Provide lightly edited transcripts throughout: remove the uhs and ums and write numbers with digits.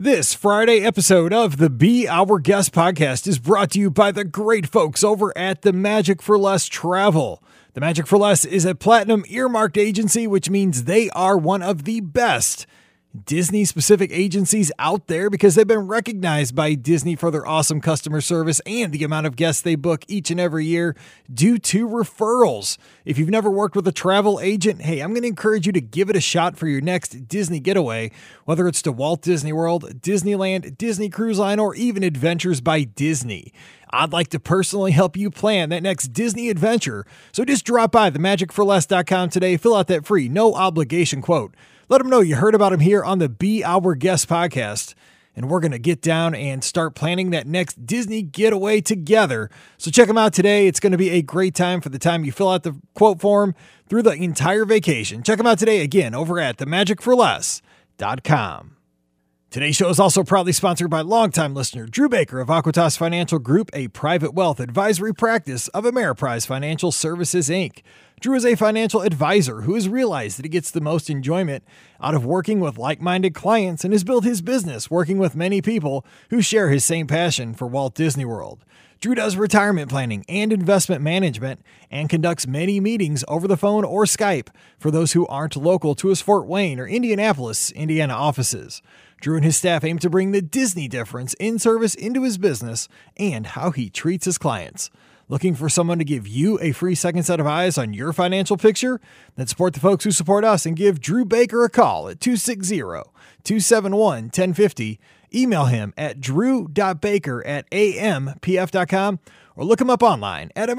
This Friday episode of the Be Our Guest podcast is brought to you by the great folks over at the Magic for Less Travel. The Magic for Less is a platinum earmarked agency, which means they are one of the best Disney-specific agencies out there because they've been recognized by Disney for their awesome customer service and the amount of guests they book each and every year due to referrals. If you've never worked with a travel agent, hey, I'm going to encourage you to give it a shot for your next Disney getaway, whether it's to Walt Disney World, Disneyland, Disney Cruise Line, or even Adventures by Disney. I'd like to personally help you plan that next Disney adventure. So just drop by themagicforless.com today, fill out that free, no obligation quote. Let them know you heard about them here on the Be Our Guest podcast. And we're going to get down and start planning that next Disney getaway together. So check them out today. It's going to be a great time for the time you fill out the quote form through the entire vacation. Check them out today again over at themagicforless.com. Today's show is also proudly sponsored by longtime listener Drew Baker of Aquitas Financial Group, a private wealth advisory practice of Ameriprise Financial Services, Inc. Drew is a financial advisor who has realized that he gets the most enjoyment out of working with like-minded clients and has built his business working with many people who share his same passion for Walt Disney World. Drew does retirement planning and investment management and conducts many meetings over the phone or Skype for those who aren't local to his Fort Wayne or Indianapolis, Indiana offices. Drew and his staff aim to bring the Disney difference in service into his business and how he treats his clients. Looking for someone to give you a free second set of eyes on your financial picture? Then support the folks who support us and give Drew Baker a call at 260-271-1050. Email him at drew.baker@ampf.com or look him up online at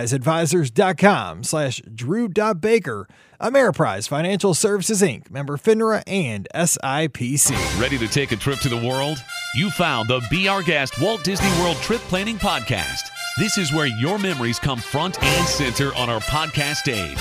ameripriseadvisors.com/drew.baker. Ameriprise Financial Services, Inc., member FINRA and SIPC. Ready to take a trip to the world? You found the Be Our Guest Walt Disney World Trip Planning Podcast. This is where your memories come front and center on our podcast stage.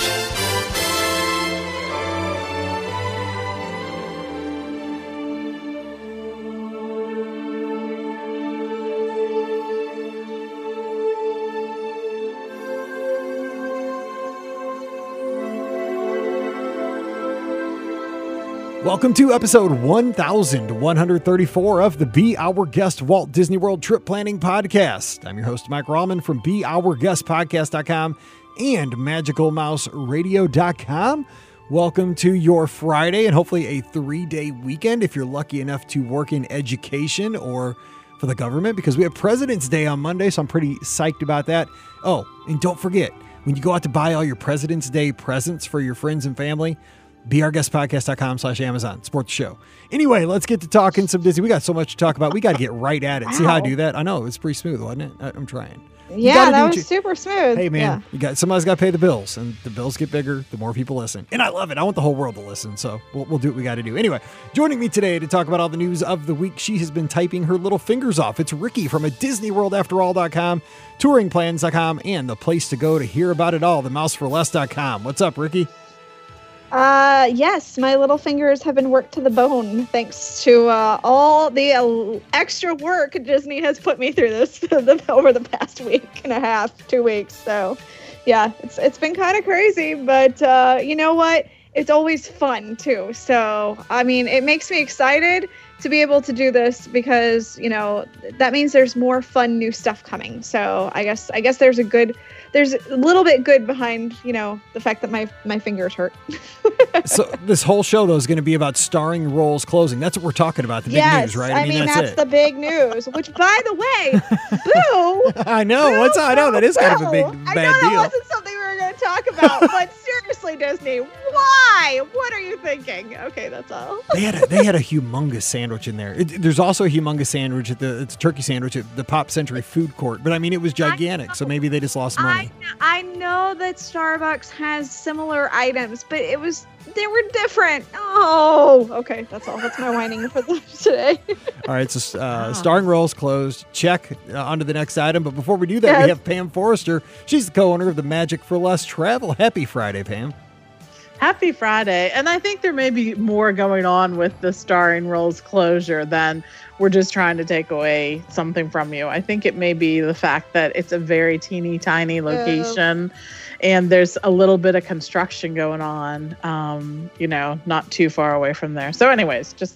Welcome to episode 1134 of the Be Our Guest Walt Disney World Trip Planning Podcast. I'm your host, Mike Rallman from BeOurGuestPodcast.com and MagicalMouseRadio.com. Welcome to your Friday and hopefully a 3-day weekend if you're lucky enough to work in education or for the government, because we have President's Day on Monday, so I'm pretty psyched about that. Oh, and don't forget, when you go out to buy all your President's Day presents for your friends and family, BeOurGuestPodcast.com/Amazon. Support the show. Anyway, let's get to talking some Disney. We got so much to talk about. We got to get right at it. Wow. See how I do that? I know. It's pretty smooth, wasn't it? I'm trying. Yeah, that was super smooth. Hey, man, somebody's got to pay the bills, and the bills get bigger the more people listen. And I love it. I want the whole world to listen, so we'll do what we got to do. Anyway, joining me today to talk about all the news of the week, she has been typing her little fingers off. It's Ricky from a DisneyWorldAfterAll.com, TouringPlans.com, and the place to go to hear about it all, TheMouseForLess.com. What's up, Ricky? Yes, my little fingers have been worked to the bone thanks to all the extra work Disney has put me through this over the past week and a half, 2 weeks. So, yeah, it's been kind of crazy, but you know what? It's always fun too. So, I mean, it makes me excited to be able to do this because, you know, that means there's more fun new stuff coming. So, I guess there's a little bit good behind, you know, the fact that my fingers hurt. So this whole show, though, is going to be about starring roles closing. That's what we're talking about, the big news, right? I mean that's the big news, which, by the way, boo! I know. I know. That is kind of a bad deal. I know that wasn't something we were going to talk about, but seriously, Disney, why? What are you thinking? Okay, that's all. They had a humongous sandwich in there. There's also a humongous sandwich it's a turkey sandwich at the Pop Century Food Court, but I mean, it was gigantic, so maybe they just lost money. I know that Starbucks has similar items, but they were different. Oh, okay. That's all. That's my whining for today. All right. So starring roles closed. Check on to the next item. But before we do that, we have Pam Forrester. She's the co-owner of the Magic for Less Travel. Happy Friday, Pam. Happy Friday. And I think there may be more going on with the starring roles closure than we're just trying to take away something from you. I think it may be the fact that it's a very teeny tiny location and there's a little bit of construction going on, not too far away from there. So anyways,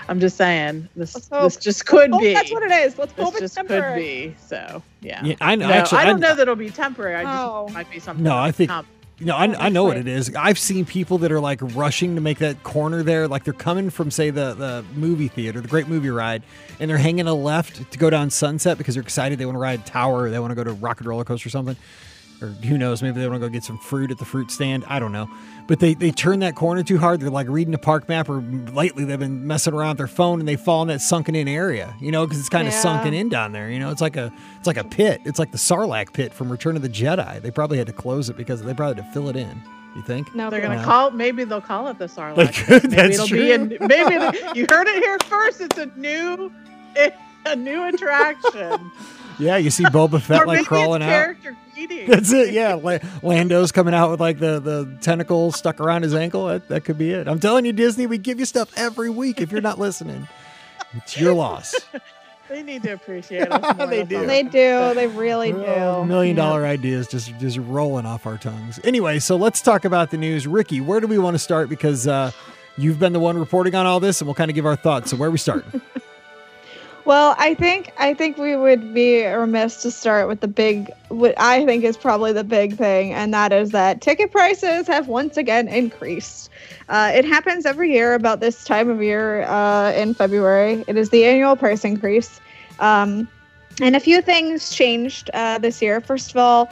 I'm just saying this just Let's could hope be. That's what it is. Let's hope This it's just temporary. could be. So yeah. I No, actually, I don't know that it'll be temporary. I just it might be something. No, I think. I know what right. it is. I've seen people that are like rushing to make that corner there, like they're coming from, say, the movie theater, the Great Movie Ride, and they're hanging a left to go down Sunset because they're excited. They want to ride Tower, or they want to go to Rocket Roller Coaster or something, or who knows? Maybe they want to go get some fruit at the fruit stand. I don't know, but they turn that corner too hard. They're like reading the park map, or lately they've been messing around with their phone and they fall in that sunken in area, because it's kind of sunken in down there. It's like a pit. It's like the Sarlacc pit from Return of the Jedi. They probably had to close it because they probably had to fill it in. You think? No, they're gonna call. Maybe they'll call it the Sarlacc. Maybe That's it'll true. be. Maybe you heard it here first. It's a new attraction. Yeah, you see Boba Fett Or like maybe crawling it's out. character greeting. That's it. Yeah, Lando's coming out with like the tentacle stuck around his ankle. That could be it. I'm telling you, Disney, we give you stuff every week. If you're not listening, it's your loss. They need to appreciate us more. They do. They do. They really do. $1 million ideas just rolling off our tongues. Anyway, so let's talk about the news. Ricky, where do we want to start? Because you've been the one reporting on all this, and we'll kind of give our thoughts. So where are we starting? Well, I think we would be remiss to start with what I think is probably the big thing, and that is that ticket prices have once again increased. It happens every year about this time of year in February. It is the annual price increase. And a few things changed this year. First of all,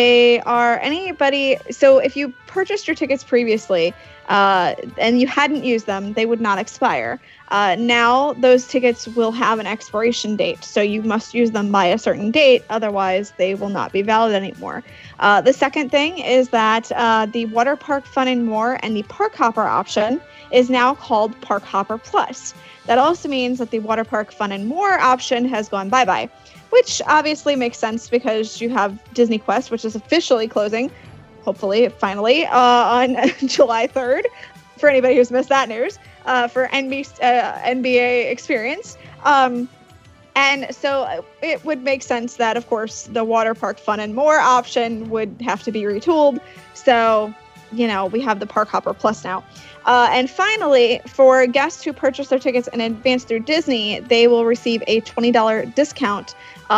so if you purchased your tickets previously and you hadn't used them, they would not expire. Now those tickets will have an expiration date, so you must use them by a certain date, otherwise they will not be valid anymore. The second thing is that the Water Park Fun and More and the Park Hopper option is now called Park Hopper Plus. That also means that the Water Park Fun and More option has gone bye-bye, which obviously makes sense because you have Disney Quest, which is officially closing, hopefully, finally, on July 3rd, for anybody who's missed that news, for NBA Experience. And so it would make sense that, of course, the Water Park Fun and More option would have to be retooled. So, we have the Park Hopper Plus now. And finally, for guests who purchase their tickets in advance through Disney, they will receive a $20 discount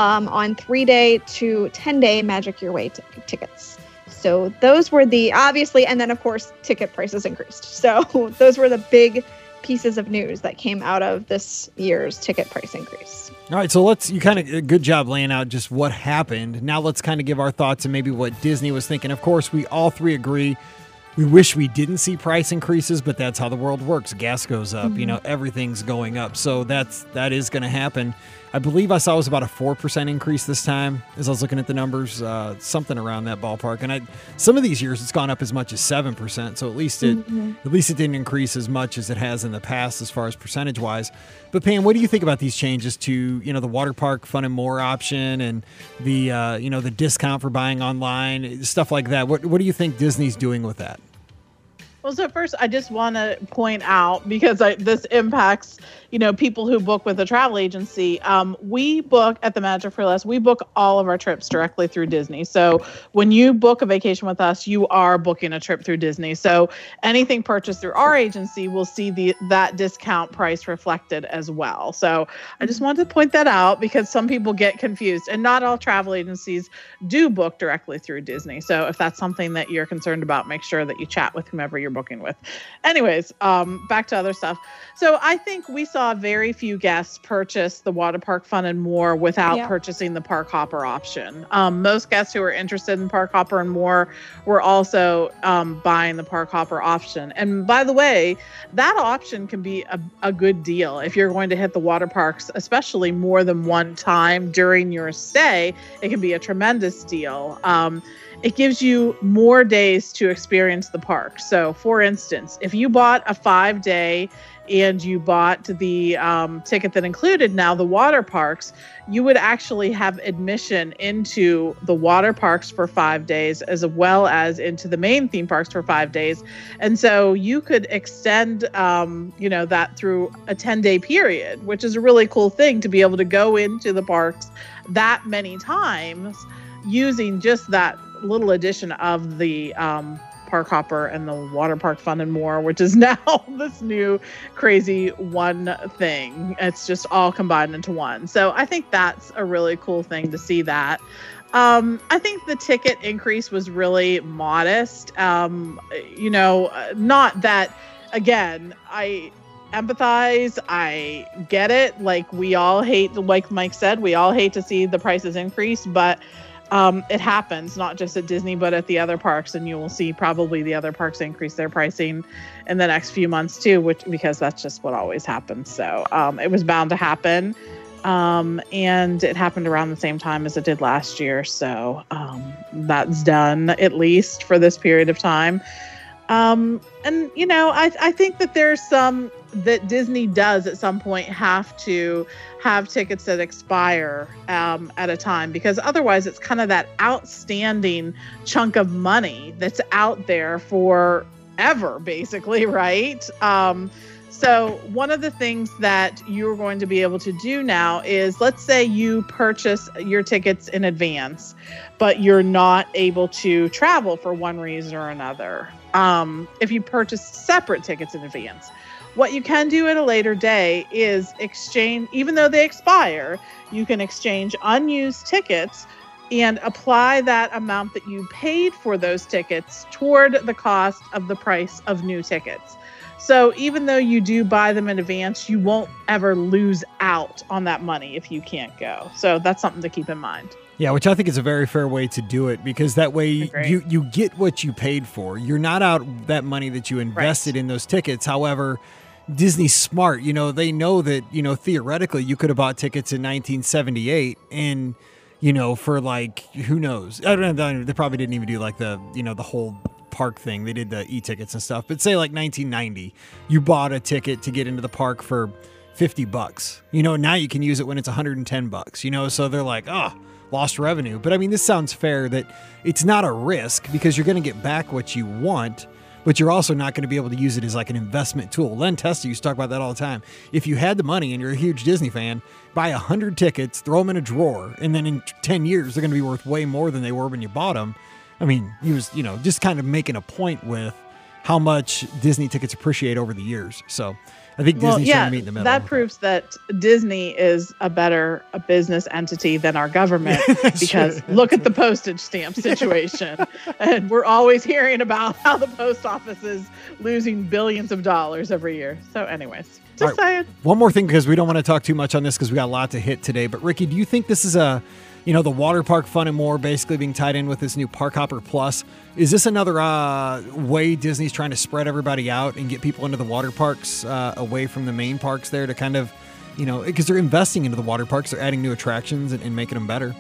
on 3-day to 10-day Magic Your Way tickets. So those were obviously, and then of course, ticket prices increased. So those were the big pieces of news that came out of this year's ticket price increase. All right, so good job laying out just what happened. Now let's kind of give our thoughts and maybe what Disney was thinking. Of course, we all three agree. We wish we didn't see price increases, but that's how the world works. Gas goes up, everything's going up. So that is going to happen. I believe I saw it was about a 4% increase this time as I was looking at the numbers, something around that ballpark. And some of these years it's gone up as much as 7%. So at least it didn't increase as much as it has in the past as far as percentage wise. But Pam, what do you think about these changes to, the Water Park Fun and More option and the, the discount for buying online, stuff like that? What do you think Disney's doing with that? Well, so first, I just want to point out, because this impacts, people who book with a travel agency. We book at the Magic for Less. We book all of our trips directly through Disney. So when you book a vacation with us, you are booking a trip through Disney. So anything purchased through our agency will see that discount price reflected as well. So I just wanted to point that out because some people get confused, and not all travel agencies do book directly through Disney. So if that's something that you're concerned about, make sure that you chat with whomever you're booking with. Anyways, back to other stuff. So I think we saw very few guests purchase the Water Park Fun and More without purchasing the Park Hopper option. Most guests who were interested in Park Hopper and More were also buying the Park Hopper option. And by the way, that option can be a good deal if you're going to hit the water parks, especially more than one time during your stay. It can be a tremendous deal. It gives you more days to experience the park. So, for instance, if you bought a 5-day and you bought the ticket that included now the water parks, you would actually have admission into the water parks for 5 days as well as into the main theme parks for 5 days. And so you could extend, that through a 10-day period, which is a really cool thing to be able to go into the parks that many times using just that little addition of the Park Hopper and the Water Park Fun and More, which is now this new crazy one thing. It's just all combined into one. So I think that's a really cool thing to see that. I think the ticket increase was really modest. Not that, again, I empathize. I get it. Like, we all hate, like Mike said, we all hate to see the prices increase, but it happens not just at Disney, but at the other parks. And you will see probably the other parks increase their pricing in the next few months too, because that's just what always happens. So it was bound to happen. And it happened around the same time as it did last year. So that's done, at least for this period of time. I think that there's some that Disney does at some point have to have tickets that expire at a time, because otherwise it's kind of that outstanding chunk of money that's out there forever, basically, right? So one of the things that you're going to be able to do now is, let's say you purchase your tickets in advance, but you're not able to travel for one reason or another. If you purchase separate tickets in advance, what you can do at a later day is exchange, even though they expire, you can exchange unused tickets and apply that amount that you paid for those tickets toward the cost of the price of new tickets. So even though you do buy them in advance, you won't ever lose out on that money if you can't go. So that's something to keep in mind. Yeah, which I think is a very fair way to do it, because that way you get what you paid for. You're not out that money that you invested in those tickets. However, Disney's smart. They know that, theoretically you could have bought tickets in 1978 and, for like, who knows? I don't know. They probably didn't even do like the whole park thing. They did the e-tickets and stuff. But say like 1990, you bought a ticket to get into the park for $50. Now you can use it when it's $110. So they're like, lost revenue. But I mean, this sounds fair that it's not a risk, because you're going to get back what you want, but you're also not going to be able to use it as like an investment tool. Len Testa used to talk about that all the time. If you had the money and you're a huge Disney fan, buy 100 tickets, throw them in a drawer, and then in 10 years, they're going to be worth way more than they were when you bought them. I mean, he was, just kind of making a point with how much Disney tickets appreciate over the years. So I think Disney's trying to meet in the middle. That proves that Disney is a business entity than our government, because look at the postage stamp situation. And we're always hearing about how the post office is losing billions of dollars every year. So anyways, just saying. One more thing, because we don't want to talk too much on this because we got a lot to hit today. But Ricky, do you think this is the Water Park Fun and More basically being tied in with this new Park Hopper Plus? Is this another way Disney's trying to spread everybody out and get people into the water parks away from the main parks there, to kind of, because they're investing into the water parks, they're adding new attractions and making them better?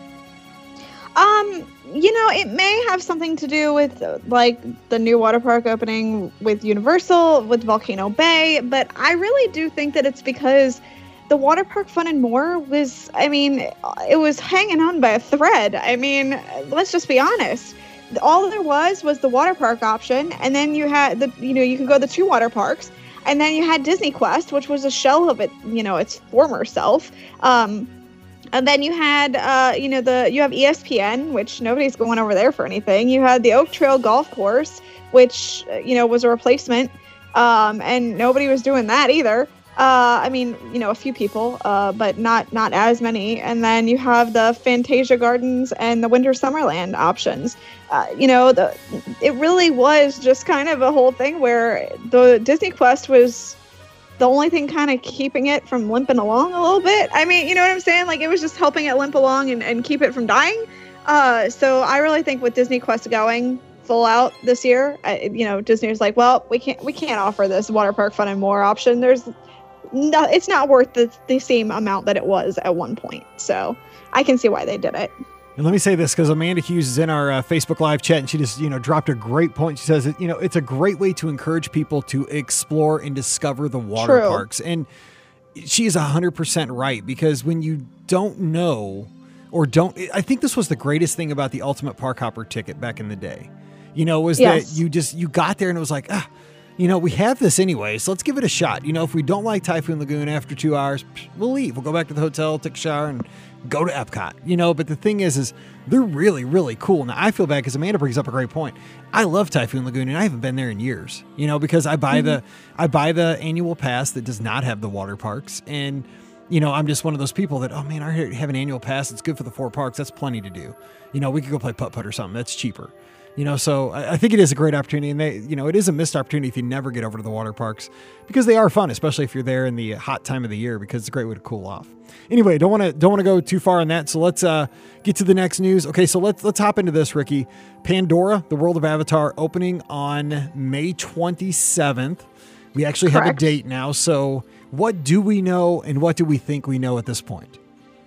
It may have something to do with like the new water park opening with Universal, with Volcano Bay, but I really do think that it's because the Water Park Fun and More was, it was hanging on by a thread. Let's just be honest. All there was the water park option, and then you had you could go the two water parks, and then you had Disney Quest, which was a shell of it, its former self. And then you had, you have ESPN, which nobody's going over there for anything. You had the Oak Trail Golf Course, which, was a replacement, and nobody was doing that either. A few people, but not as many. And then you have the Fantasia Gardens and the Winter Summerland options. It really was just kind of a whole thing where the Disney Quest was the only thing kind of keeping it from limping along a little bit. You know what I'm saying? Like, it was just helping it limp along and keep it from dying. So I really think with Disney Quest going full out this year, Disney was like, well, we can't offer this Water Park Fun and More option. It's not worth the same amount that it was at one point. So I can see why they did it. And let me say this, because Amanda Hughes is in our Facebook Live chat, and she just, dropped a great point. She says, it's a great way to encourage people to explore and discover the water parks. And she is 100% right, because when you don't know I think this was the greatest thing about the Ultimate Park Hopper ticket back in the day, was that you got there and it was like, we have this anyway, so let's give it a shot. If we don't like Typhoon Lagoon after 2 hours, we'll leave. We'll go back to the hotel, take a shower, and go to Epcot. But the thing is they're really, really cool. Now, I feel bad because Amanda brings up a great point. I love Typhoon Lagoon, and I haven't been there in years, because I buy the annual pass that does not have the water parks. And, I'm just one of those people that, oh man, I have an annual pass. It's good for the 4 parks. That's plenty to do. We could go play putt-putt or something. That's cheaper. So I think it is a great opportunity, and it is a missed opportunity if you never get over to the water parks, because they are fun, especially if you're there in the hot time of the year, because it's a great way to cool off. Anyway, don't want to go too far on that. So let's get to the next news. Okay, so let's hop into this, Ricky. Pandora, the World of Avatar, opening on May 27th. We actually have a date now. So what do we know, and what do we think we know at this point?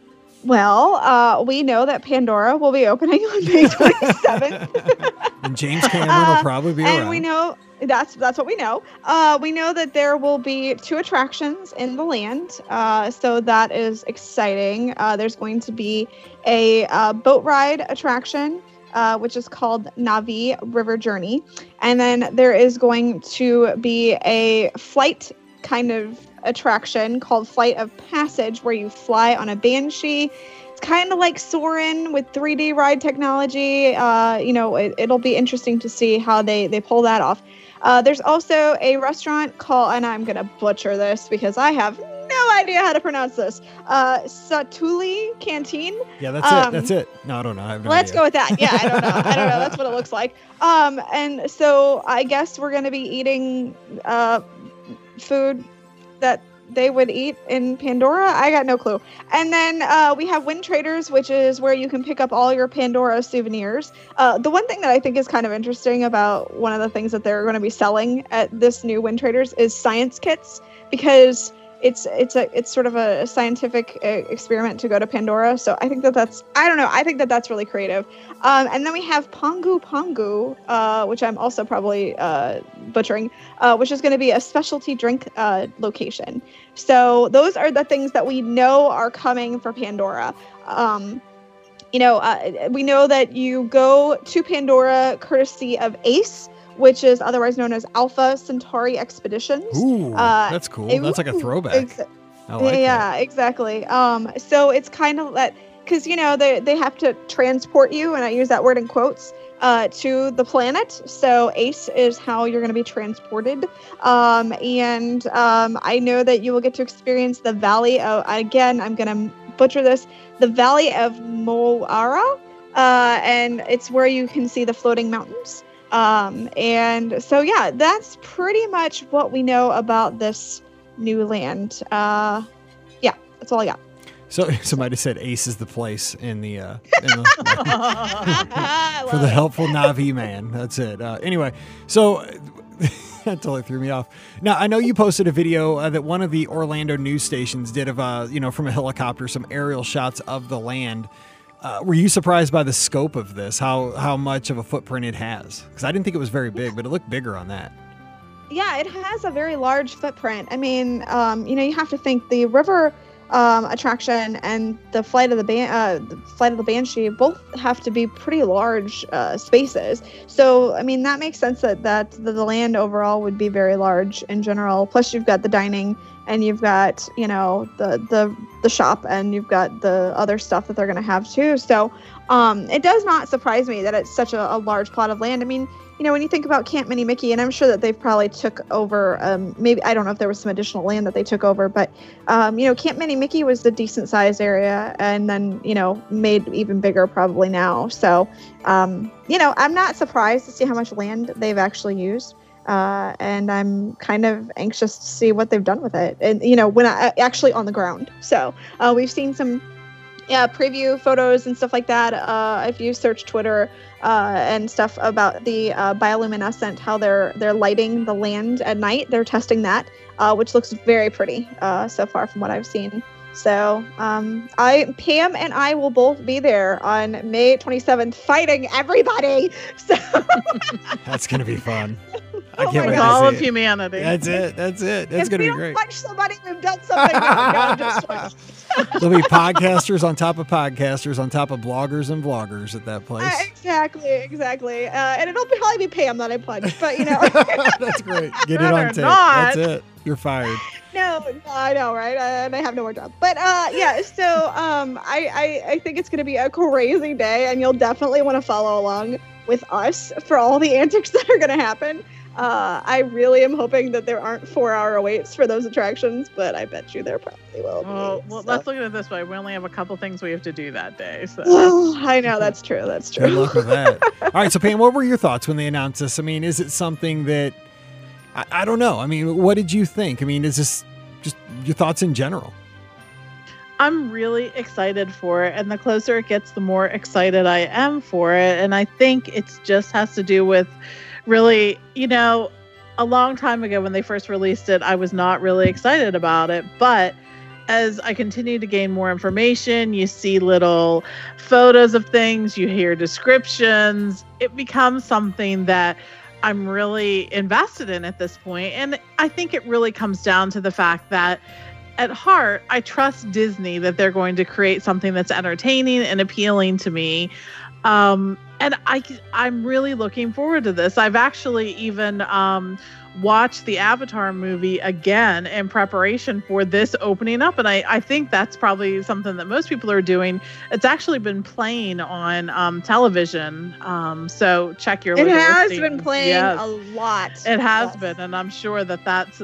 Well, we know that Pandora will be opening on May 27th. And James Cameron will probably be around. And we know that's what we know. We know that there will be 2 attractions in the land. So that is exciting. There's going to be a boat ride attraction, which is called Na'vi River Journey. And then there is going to be a flight kind of attraction called Flight of Passage, where you fly on a Banshee. It's kind of like Soarin' with 3D ride technology. It'll be interesting to see how they pull that off. There's also a restaurant called, and I'm going to butcher this because I have no idea how to pronounce this, Satuli Canteen. Yeah, that's it. No, I don't know. I have no Let's idea. go with that. Yeah, I don't know. That's what it looks like. And so I guess we're going to be eating food that they would eat in Pandora. I got no clue. And then we have Wind Traders, which is where you can pick up all your Pandora souvenirs. The one thing that I think is kind of interesting about one of the things that they're going to be selling at this new Wind Traders is science kits, because it's sort of a scientific experiment to go to Pandora. So I think that's really creative. And then we have Pongu Pongu, which I'm also probably butchering, which is going to be a specialty drink location. So those are the things that we know are coming for Pandora. We know that you go to Pandora courtesy of Ace, which is otherwise known as Alpha Centauri Expeditions. Ooh, that's cool. That's like a throwback. I like that. Exactly. So it's kind of that, because they have to transport you, and I use that word in quotes, to the planet. So Ace is how you're going to be transported. And I know that you will get to experience the Valley of, again, I'm going to butcher this, the Valley of Mo'ara, and it's where you can see the floating mountains. And so, yeah, that's pretty much what we know about this new land. Yeah, that's all I got. So somebody said Ace is the place in the for the helpful Na'vi man. That's it. Anyway, so that totally threw me off. Now, I know you posted a video that one of the Orlando news stations did of, from a helicopter, some aerial shots of the land. Were you surprised by the scope of this, how much of a footprint it has? Because I didn't think it was very big, but it looked bigger on that. Yeah, it has a very large footprint. I mean, you have to think the river attraction and the flight of the Banshee both have to be pretty large spaces. So, I mean, that makes sense that the land overall would be very large in general. Plus, you've got the dining, and you've got the shop, and you've got the other stuff that they're going to have too. So, it does not surprise me that it's such a large plot of land. I mean, when you think about Camp Mini Mickey, and I'm sure that they've probably took over, maybe, I don't know if there was some additional land that they took over, but, Camp Mini Mickey was a decent sized area, and then, made even bigger probably now. So, I'm not surprised to see how much land they've actually used. And I'm kind of anxious to see what they've done with it. And, when I actually on the ground. So, we've seen some preview photos and stuff like that. If you search Twitter and stuff about the bioluminescent, how they're lighting the land at night, they're testing that, which looks very pretty so far from what I've seen. So Pam and I will both be there on May 27th fighting everybody. So that's going to be fun. I can't wait to all see of it. Humanity. That's it. That's going to be great. If we don't punch somebody, we've done something wrong. No, I'm just There'll be podcasters on top of podcasters on top of bloggers and vloggers at that place. Exactly. And it'll probably be Pam that I punch, but That's great. Get it on tape. Not. That's it. You're fired. No, I know, right? And I have no more job. But yeah, so I think it's going to be a crazy day, and you'll definitely want to follow along with us for all the antics that are going to happen. I really am hoping that there aren't 4-hour waits for those attractions, but I bet you there probably will be. Well, so. let's look at it this way. We only have a couple things we have to do that day. So I know, that's true. Good luck with that. All right, so Pam, what were your thoughts when they announced this? I mean, is it something that, I don't know. I mean, what did you think? I mean, is this just your thoughts in general? I'm really excited for it, and the closer it gets, the more excited I am for it. And I think it just has to do with really, a long time ago when they first released it, I was not really excited about it. But as I continue to gain more information, you see little photos of things, you hear descriptions, it becomes something that I'm really invested in at this point. And I think it really comes down to the fact that at heart, I trust Disney that they're going to create something that's entertaining and appealing to me. And I'm really looking forward to this. I've actually even watched the Avatar movie again in preparation for this opening up. And I think that's probably something that most people are doing. It's actually been playing on television. So check your It has listing. been playing a lot. It has been. And I'm sure that's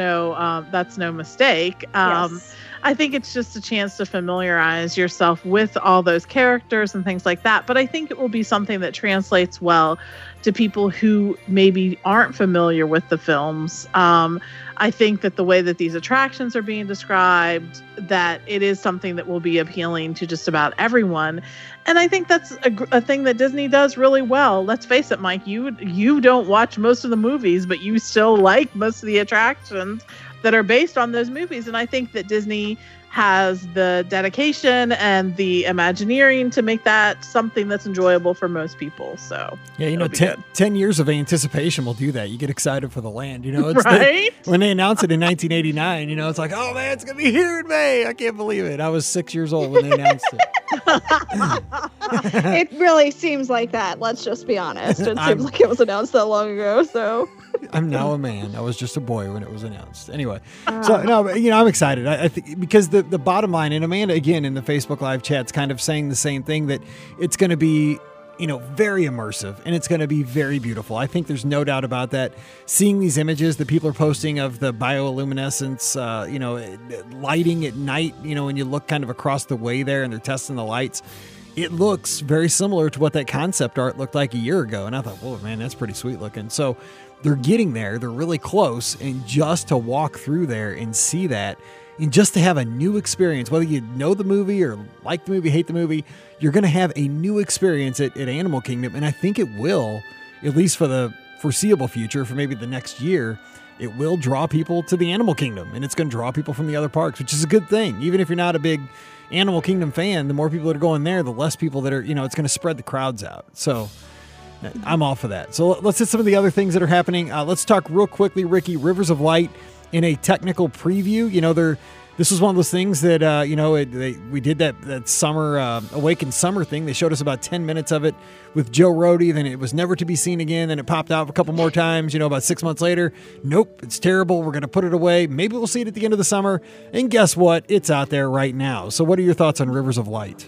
no mistake. Yes. I think it's just a chance to familiarize yourself with all those characters and things like that. But I think it will be something that translates well to people who maybe aren't familiar with the films. I think that the way that these attractions are being described, that it is something that will be appealing to just about everyone. And I think that's a thing that Disney does really well. Let's face it, Mike, you don't watch most of the movies, but you still like most of the attractions that are based on those movies. And I think that Disney has the dedication and the Imagineering to make that something that's enjoyable for most people. So yeah, 10 years of anticipation will do that. You get excited for the land, it's right? When they announced it in 1989, it's like, oh man, it's going to be here in May. I can't believe it. I was 6 years old when they announced it. It really seems like that. Let's just be honest. It seems like it was announced that long ago. So I'm now a man. I was just a boy when it was announced. Anyway, so no, I'm excited. I think because the bottom line, and Amanda again in the Facebook Live chat's kind of saying the same thing, that it's going to be very immersive and it's going to be very beautiful. I think there's no doubt about that. Seeing these images that people are posting of the bioluminescence, lighting at night, when you look kind of across the way there and they're testing the lights, it looks very similar to what that concept art looked like a year ago. And I thought, whoa, man, that's pretty sweet looking. So they're getting there. They're really close. And just to walk through there and see that, and just to have a new experience, whether you know the movie or like the movie, hate the movie, you're going to have a new experience at Animal Kingdom. And I think it will, at least for the foreseeable future, for maybe the next year, it will draw people to the Animal Kingdom. And it's going to draw people from the other parks, which is a good thing. Even if you're not a big Animal Kingdom fan, the more people that are going there, the less people that are, it's going to spread the crowds out. So I'm all for that. So let's hit some of the other things that are happening. Let's talk real quickly, Ricky, Rivers of Light. In a technical preview, this was one of those things that, we did that summer, Awakened Summer thing. They showed us about 10 minutes of it with Joe Rohde. Then it was never to be seen again. Then it popped out a couple more times, about 6 months later. Nope, it's terrible. We're going to put it away. Maybe we'll see it at the end of the summer. And guess what? It's out there right now. So what are your thoughts on Rivers of Light?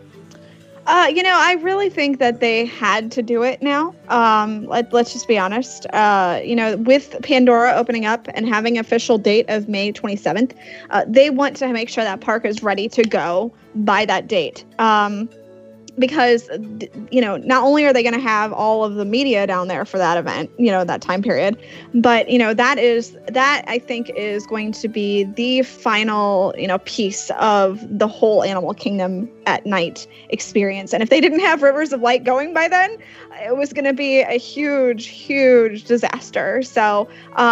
I really think that they had to do it now. Let's just be honest. With Pandora opening up and having official date of May 27th, they want to make sure that park is ready to go by that date. Because, not only are they going to have all of the media down there for that event, that time period, but, that I think is going to be the final, piece of the whole Animal Kingdom at night experience. And if they didn't have Rivers of Light going by then, it was going to be a huge, huge disaster. So,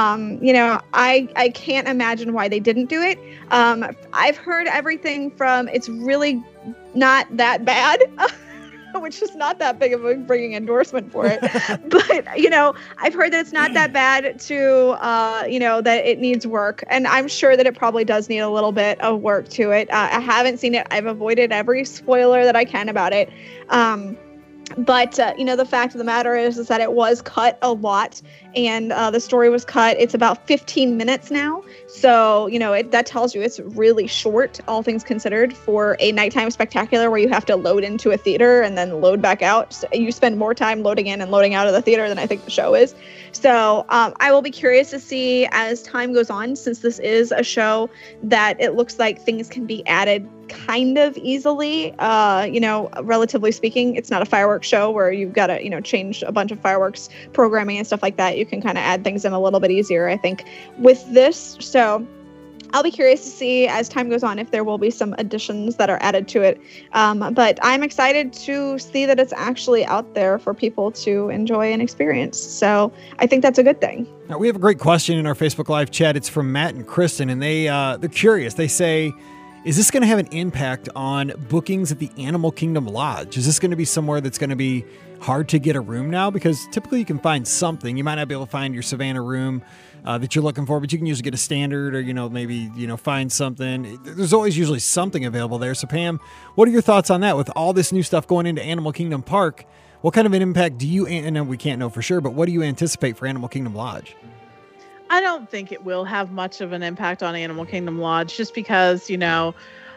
I can't imagine why they didn't do it. I've heard everything from it's really not that bad which is not that big of a bringing endorsement for it. But, you know, I've heard that it's not that bad to, you know, that it needs work. And I'm sure that it probably does need a little bit of work to it. I haven't seen it. I've avoided every spoiler that I can about it. But, you know, the fact of the matter is that it was cut a lot, and the story was cut. It's about 15 minutes now. So, you know, that tells you it's really short, all things considered, for a nighttime spectacular where you have to load into a theater and then load back out. So you spend more time loading in and loading out of the theater than I think the show is. So I will be curious to see as time goes on, since this is a show that it looks like things can be added kind of easily, you know, relatively speaking. It's not a fireworks show where you've got to, you know, change a bunch of fireworks programming and stuff like that. You can kind of add things in a little bit easier, I think, with this. So I'll be curious to see as time goes on if there will be some additions that are added to it. But I'm excited to see that it's actually out there for people to enjoy and experience. So I think that's a good thing. Now, we have a great question in our Facebook Live chat. It's from Matt and Kristen, and they're curious. They say, is this going to have an impact on bookings at the Animal Kingdom Lodge? Is this going to be somewhere that's going to be hard to get a room now? Because typically you can find something. You might not be able to find your Savannah room that you're looking for, but you can usually get a standard or, you know, maybe, you know, find something. There's always usually something available there. So Pam, what are your thoughts on that? With all this new stuff going into Animal Kingdom Park, what kind of an impact do you, and we can't know for sure, but what do you anticipate for Animal Kingdom Lodge? I don't think it will have much of an impact on Animal Kingdom Lodge, just because, you know,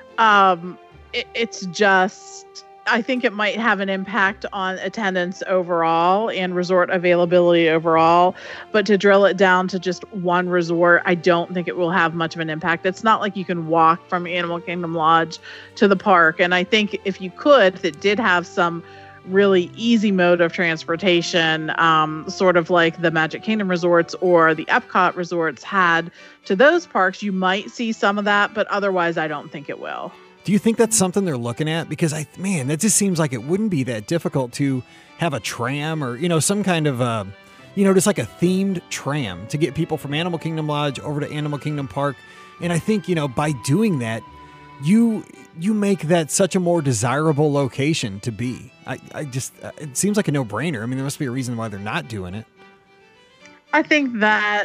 it's just, I think it might have an impact on attendance overall and resort availability overall. But to drill it down to just one resort, I don't think it will have much of an impact. It's not like you can walk from Animal Kingdom Lodge to the park. And I think if you could, if it did have some really easy mode of transportation, sort of like the Magic Kingdom resorts or the Epcot resorts had to those parks, you might see some of that, but otherwise I don't think it will. Do you think that's something they're looking at? Because that just seems like it wouldn't be that difficult to have a tram or, you know, some kind of, you know, just like a themed tram to get people from Animal Kingdom Lodge over to Animal Kingdom Park. And I think, you know, by doing that, you make that such a more desirable location to be. I just, it seems like a no-brainer. I mean, there must be a reason why they're not doing it. I think that,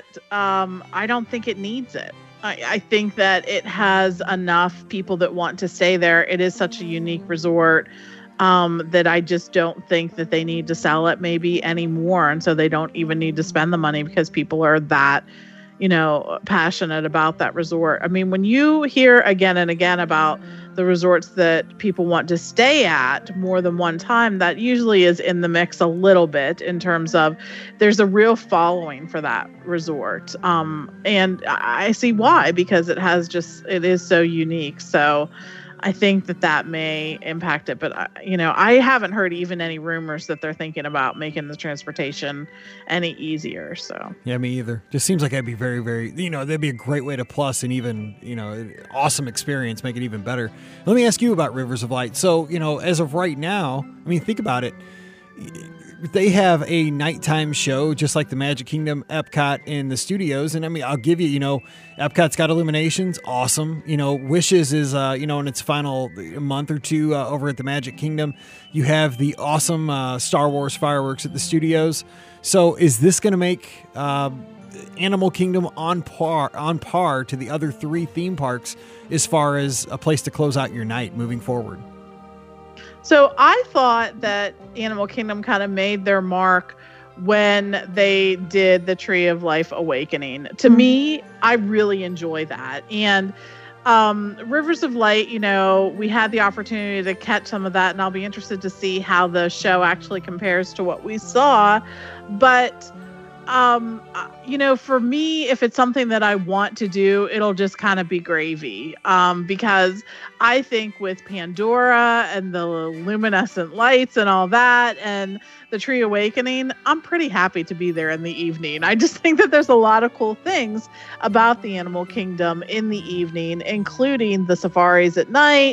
I don't think it needs it. I think that it has enough people that want to stay there. It is such a unique resort, that I just don't think that they need to sell it maybe anymore. And so they don't even need to spend the money because people are that, you know, passionate about that resort. I mean, when you hear again and again about the resorts that people want to stay at more than one time, that usually is in the mix a little bit in terms of there's a real following for that resort. And I see why, because it is so unique. So I think that may impact it, but you know, I haven't heard even any rumors that they're thinking about making the transportation any easier. So yeah, me either. Just seems like that'd be very, very, you know, that'd be a great way to plus and even, you know, awesome experience, make it even better. Let me ask you about Rivers of Light. So, you know, as of right now, I mean, think about it. They have a nighttime show just like the Magic Kingdom, Epcot, and the studios. And I mean, I'll give you, you know, Epcot's got Illuminations, awesome. You know, Wishes is, you know, in its final month or two over at the Magic Kingdom. You have the awesome Star Wars fireworks at the studios. So is this going to make Animal Kingdom on par to the other three theme parks as far as a place to close out your night moving forward? So I thought that Animal Kingdom kind of made their mark when they did the Tree of Life Awakening. To me, I really enjoy that. And Rivers of Light, you know, we had the opportunity to catch some of that, and I'll be interested to see how the show actually compares to what we saw. But you know, for me, if it's something that I want to do, it'll just kind of be gravy. Because I think with Pandora and the luminescent lights and all that and the Tree Awakening, I'm pretty happy to be there in the evening. I just think that there's a lot of cool things about the Animal Kingdom in the evening, including the safaris at night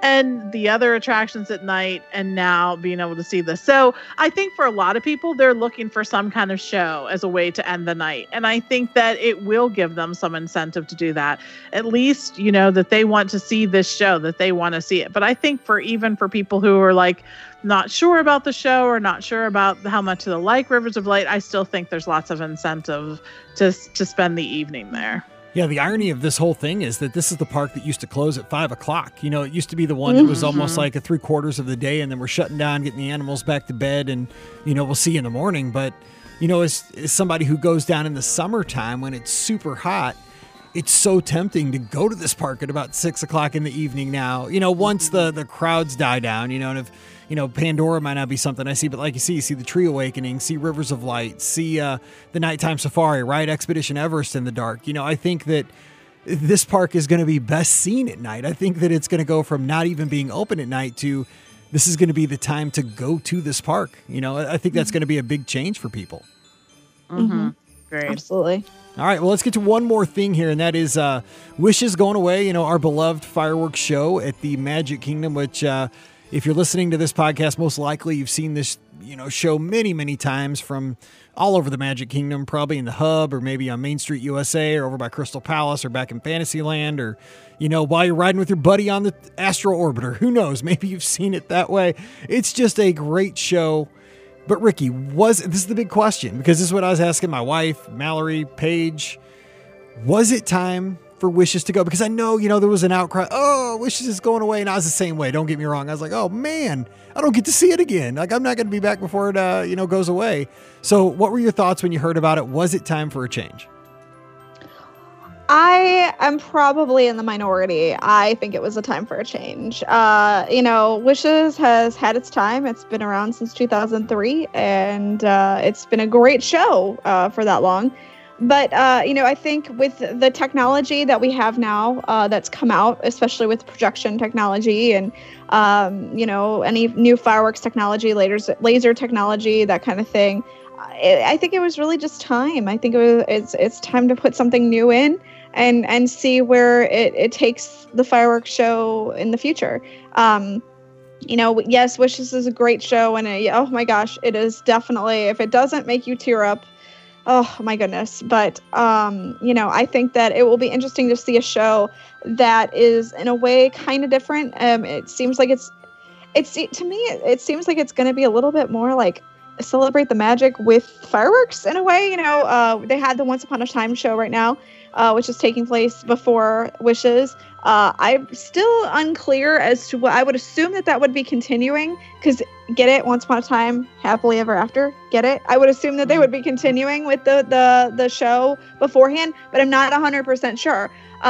and the other attractions at night, and now being able to see this. So I think for a lot of people, they're looking for some kind of show as a way to end the night. And I think that it will give them some incentive to do that. At least, that they want to see this show, that they want to see it. But I think even for people who are like not sure about the show or not sure about how much they like Rivers of Light, I still think there's lots of incentive to spend the evening there. Yeah, the irony of this whole thing is that this is the park that used to close at 5 o'clock. It used to be the one that was almost like a 3/4 of the day, and then we're shutting down, getting the animals back to bed, and, we'll see you in the morning. But, as somebody who goes down in the summertime when it's super hot, it's so tempting to go to this park at about 6 o'clock in the evening now. Once the crowds die down, and if, Pandora might not be something I see, but like you see the Tree Awakening, see Rivers of Light, see the Nighttime Safari, ride Expedition Everest in the dark. I think that this park is going to be best seen at night. I think that it's going to go from not even being open at night to this is going to be the time to go to this park. I think that's going to be a big change for people. Mm-hmm. Great. Absolutely. All right, well, let's get to one more thing here, and that is Wishes going away, our beloved fireworks show at the Magic Kingdom, which if you're listening to this podcast, most likely you've seen this show many, many times from all over the Magic Kingdom, probably in the Hub or maybe on Main Street USA or over by Crystal Palace or back in Fantasyland or, while you're riding with your buddy on the Astro Orbiter. Who knows? Maybe you've seen it that way. It's just a great show. But Ricky, this is the big question, because this is what I was asking my wife, Mallory, Paige. Was it time for Wishes to go? Because I know, there was an outcry. Oh, Wishes is going away. And I was the same way. Don't get me wrong. I was like, oh man, I don't get to see it again. Like, I'm not going to be back before it, goes away. So what were your thoughts when you heard about it? Was it time for a change? I am probably in the minority. I think it was a time for a change. Wishes has had its time. It's been around since 2003, and it's been a great show for that long. But, I think with the technology that we have now that's come out, especially with projection technology and, any new fireworks technology, laser technology, that kind of thing, I think it was really just time. I think it's time to put something new in and see where it takes the fireworks show in the future. Yes, Wishes is a great show, and oh my gosh, it is definitely, if it doesn't make you tear up, oh my goodness. But, I think that it will be interesting to see a show that is in a way kind of different. It seems like to me, it seems like it's going to be a little bit more like celebrate the magic with fireworks in a way. They had the Once Upon a Time show right now, which is taking place before Wishes. I'm still unclear as to what I would assume that would be continuing, because get it, Once Upon a Time, Happily Ever After, get it? I would assume that they would be continuing with the show beforehand, but I'm not 100% sure.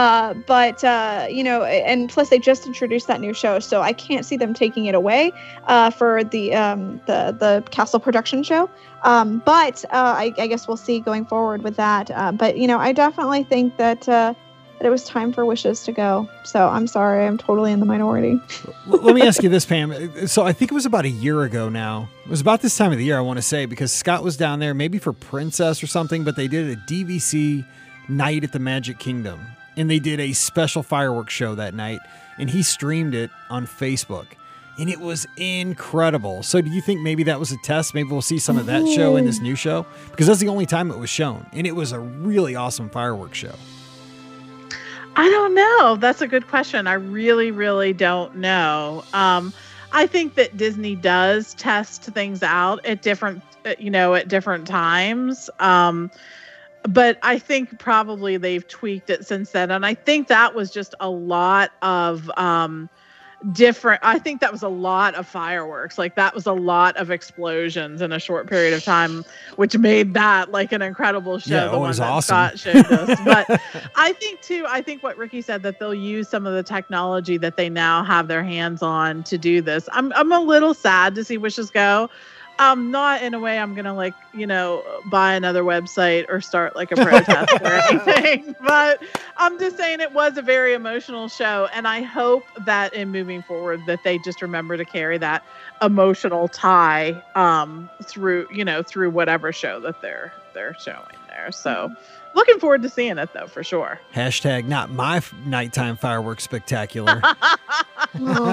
And plus they just introduced that new show, so I can't see them taking it away for the Castle production show. I guess we'll see going forward with that. I definitely think that it was time for Wishes to go. So I'm sorry, I'm totally in the minority. Let me ask you this, Pam. So I think it was about a year ago now. It was about this time of the year, I want to say, because Scott was down there maybe for Princess or something, but they did a DVC night at the Magic Kingdom. And they did a special fireworks show that night, and he streamed it on Facebook, and it was incredible. So do you think maybe that was a test? Maybe we'll see some of that show in this new show? Because that's the only time it was shown, and it was a really awesome fireworks show. I don't know. That's a good question. I really, really don't know. I think that Disney does test things out at different times. But I think probably they've tweaked it since then. And I think that was just a lot of I think that was a lot of fireworks. Like, that was a lot of explosions in a short period of time, which made that like an incredible show. Yeah, the one was that awesome. Scott showed us. But I think what Ricky said, that they'll use some of the technology that they now have their hands on to do this. I'm a little sad to see Wishes go. Not in a way I'm gonna buy another website or start like a protest or anything, but I'm just saying it was a very emotional show, and I hope that in moving forward that they just remember to carry that emotional tie through whatever show that they're showing there. So looking forward to seeing it though, for sure. # not my nighttime fireworks spectacular. Oh,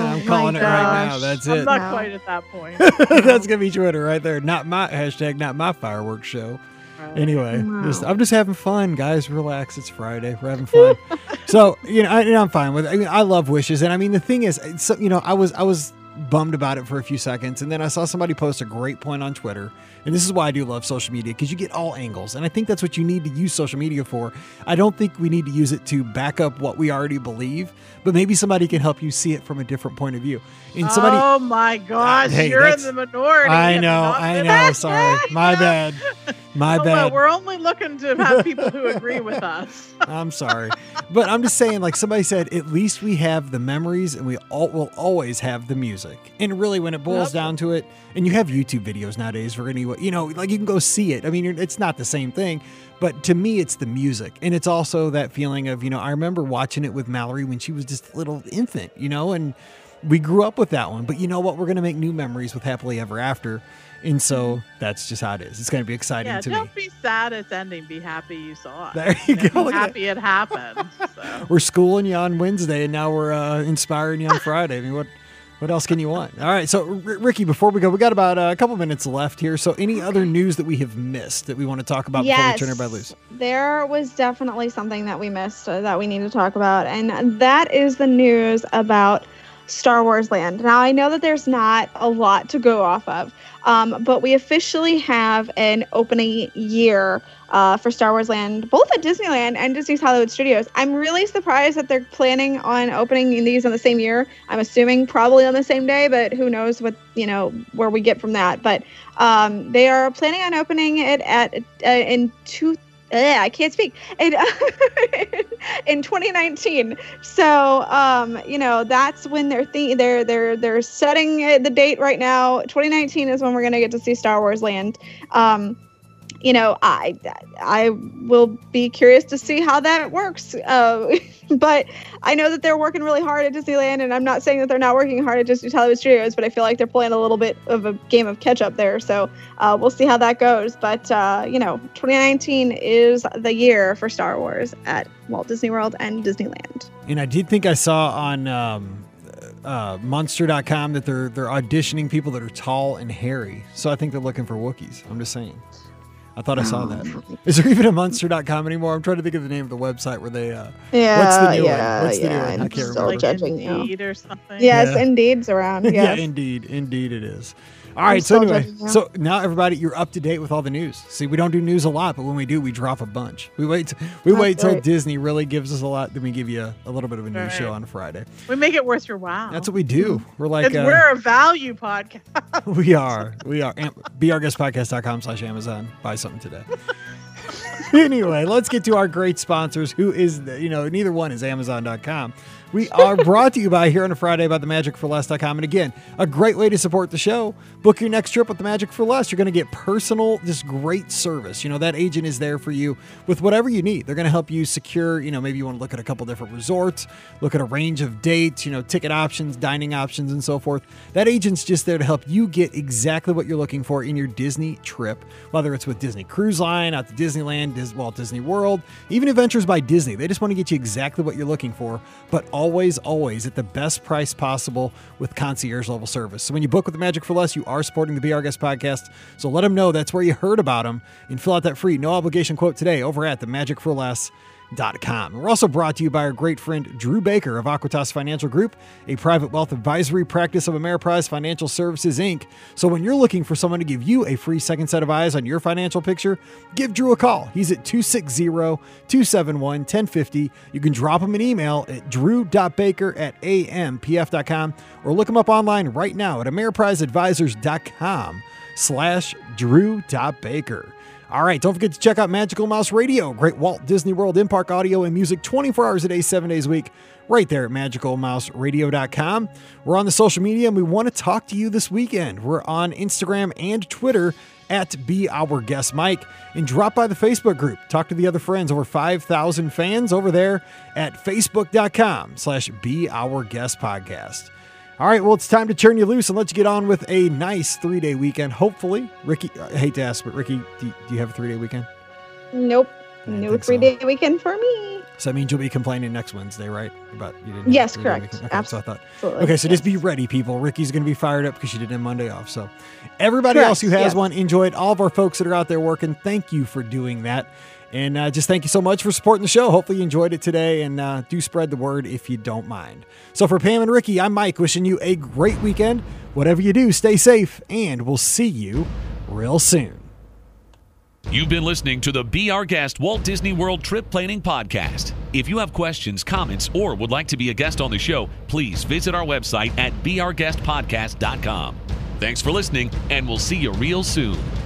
on it right now. gosh. That's I'm it. not No. quite at that point. That's gonna be Twitter right there. Not my fireworks show. Right. Anyway, Wow. I'm just having fun, guys. Relax. It's Friday. We're having fun. So I'm fine with it. I mean, I love wishes, and I mean the thing is, so, I was bummed about it for a few seconds, and then I saw somebody post a great point on Twitter. And this is why I do love social media, because you get all angles. And I think that's what you need to use social media for. I don't think we need to use it to back up what we already believe, but maybe somebody can help you see it from a different point of view. And somebody, Oh my gosh, Hey, you're in that's- the minority. I Have you know, not I been- know. Sorry. My bad. My Oh, bad. well, we're only looking to have people who agree with us. I'm sorry. But I'm just saying, like somebody said, at least we have the memories and we will always have the music. And really, when it boils Yep. down to it, and you have YouTube videos nowadays for any, like you can go see it. I mean, it's not the same thing, but to me, it's the music. And it's also that feeling of, I remember watching it with Mallory when she was just a little infant, and we grew up with that one. But you know what? We're going to make new memories with Happily Ever After. And so that's just how it is. It's going to be exciting Yeah, to me. don't be sad it's ending. Be happy you saw it. There you And go. Be Look at happy it happened. So. We're schooling you on Wednesday, and now we're inspiring you on Friday. I mean, what else can you want? All right, so Ricky, before we go, we got about a couple minutes left here. So, any other news that we have missed that we want to talk about before we turn everybody loose? There was definitely something that we missed that we need to talk about, and that is the news about Star Wars Land. Now, I know that there's not a lot to go off of, but we officially have an opening year for Star Wars Land, both at Disneyland and Disney's Hollywood Studios. I'm really surprised that they're planning on opening these on the same year. I'm assuming probably on the same day, but who knows what, where we get from that. But they are planning on opening it I can't speak. In 2019. So, that's when they're setting the date right now. 2019 is when we're going to get to see Star Wars Land. I will be curious to see how that works. But I know that they're working really hard at Disneyland, and I'm not saying that they're not working hard at Disney's Hollywood Studios, but I feel like they're playing a little bit of a game of catch up there. So we'll see how that goes. But, 2019 is the year for Star Wars at Walt Disney World and Disneyland. And I did think I saw on Monster.com that they're auditioning people that are tall and hairy. So I think they're looking for Wookiees. I'm just saying. I thought I saw that. Is there even a Monster.com anymore? I'm trying to think of the name of the website where they. What's the new one? What's the new one? I I'm can't still remember. Like judging you. Indeed or something. Yes, Yeah. Indeed's around. Yes. Yeah, indeed it is. All right, so still anyway, judging you. so now everybody, you're up to date with all the news. See, we don't do news a lot, but when we do, we drop a bunch. We wait till right. Disney really gives us a lot, then we give you a little bit of a news Right. show on Friday. We make it worth your while. That's what we do. We're like, We're a value podcast. we are. BeOurGuestPodcast.com/Amazon. Buy something today. Anyway, let's get to our great sponsors, who is, neither one is Amazon.com. We are brought to you by Here on a Friday by TheMagicForLess.com. And again, a great way to support the show. Book your next trip with The Magic for Less. You're going to get personal, just great service. That agent is there for you with whatever you need. They're going to help you secure, maybe you want to look at a couple different resorts, look at a range of dates, ticket options, dining options, and so forth. That agent's just there to help you get exactly what you're looking for in your Disney trip, whether it's with Disney Cruise Line, out to Disneyland, Walt Disney World, even Adventures by Disney. They just want to get you exactly what you're looking for, but always at the best price possible with concierge level service. So when you book with The Magic for Less, you are supporting the Be Our Guest podcast. So let them know that's where you heard about them and fill out that free no obligation quote today over at TheMagicForLess.com. We're also brought to you by our great friend Drew Baker of Aquitas Financial Group, a private wealth advisory practice of Ameriprise Financial Services, Inc. So when you're looking for someone to give you a free second set of eyes on your financial picture, give Drew a call. He's at 260-271-1050. You can drop him an email at drew.baker@ampf.com or look him up online right now at ameripriseadvisors.com/drew.baker. All right, don't forget to check out Magical Mouse Radio, great Walt Disney World in-park audio and music 24 hours a day, 7 days a week, right there at magicalmouseradio.com. We're on the social media, and we want to talk to you this weekend. We're on Instagram and Twitter at Be Our Guest Mike, and drop by the Facebook group. Talk to the other friends, over 5,000 fans over there at facebook.com/Be Our Guest Podcast. All right, well, it's time to turn you loose and let you get on with a nice 3-day weekend. Hopefully, Ricky, I hate to ask, but Ricky, do you have a 3-day weekend? Nope. I didn't No think so. 3-day weekend for me. So that means you'll be complaining next Wednesday, right? About you didn't. Yes, you correct. Okay, Absolutely. so I thought. Okay, so just be ready, people. Ricky's going to be fired up because she did a Monday off. So everybody Correct, else who has yes. one, enjoy it. All of our folks that are out there working, thank you for doing that. And just thank you so much for supporting the show. Hopefully you enjoyed it today, and do spread the word if you don't mind. So for Pam and Ricky, I'm Mike, wishing you a great weekend. Whatever you do, stay safe, and we'll see you real soon. You've been listening to the Be Our Guest Walt Disney World Trip Planning Podcast. If you have questions, comments, or would like to be a guest on the show, please visit our website at beourguestpodcast.com. Thanks for listening, and we'll see you real soon.